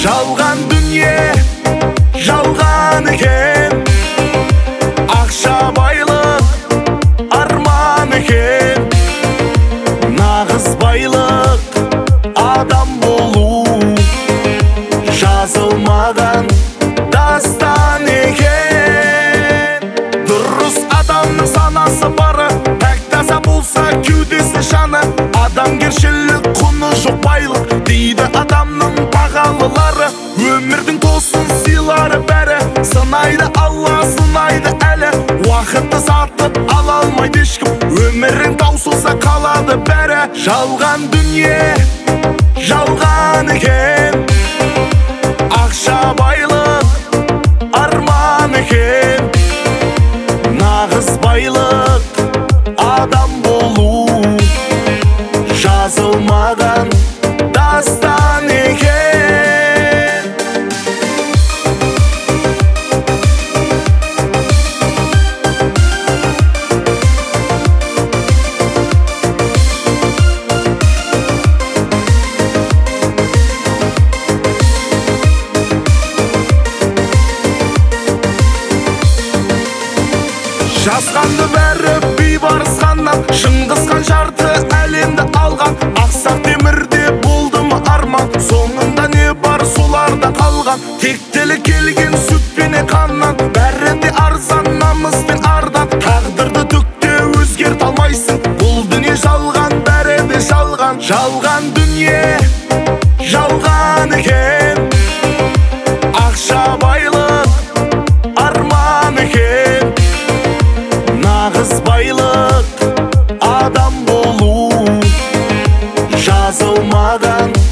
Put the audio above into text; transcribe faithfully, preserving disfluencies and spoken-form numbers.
Жалған дүние, жалған екен, ақша байлық, арман екен. Нағыз байлық, адам болу, жазылмаған дастан екен. Дұрыс адамның санасы бары, пәк таза болса кеудесі жаны. Адамгершілік құны жоқ байлық, дейді адамның бағалылары. Өмірдің тосын сыйлары бәрі, сынайды Алла, сынайды әлі. Уақытты сатып ала алмайды ешкім, өмірің таусылса қалады бәрі. Жалған дүние, жалған екен, ақша байлық, арман екен. Нағыз байлық, адам болу, жазылмаған дастан екен. Жазғанды бәрі бейбарыс ханнан, Шыңғыс хан жарты әлемді алған. Ақсақ темірде болды ма арман, соңында не бар соларда қалған. Тектелі келген сүт пен қаннан, бәрі де арзан, намыс пен ардан. Тағдырды түкте өзгерте алмайсың, бұл дүние жалған, бәрі де жалған. Жалған дүние, жалған екен, ақша байлық, арман екен. Нағыз байлық, адам болу, жазылмаған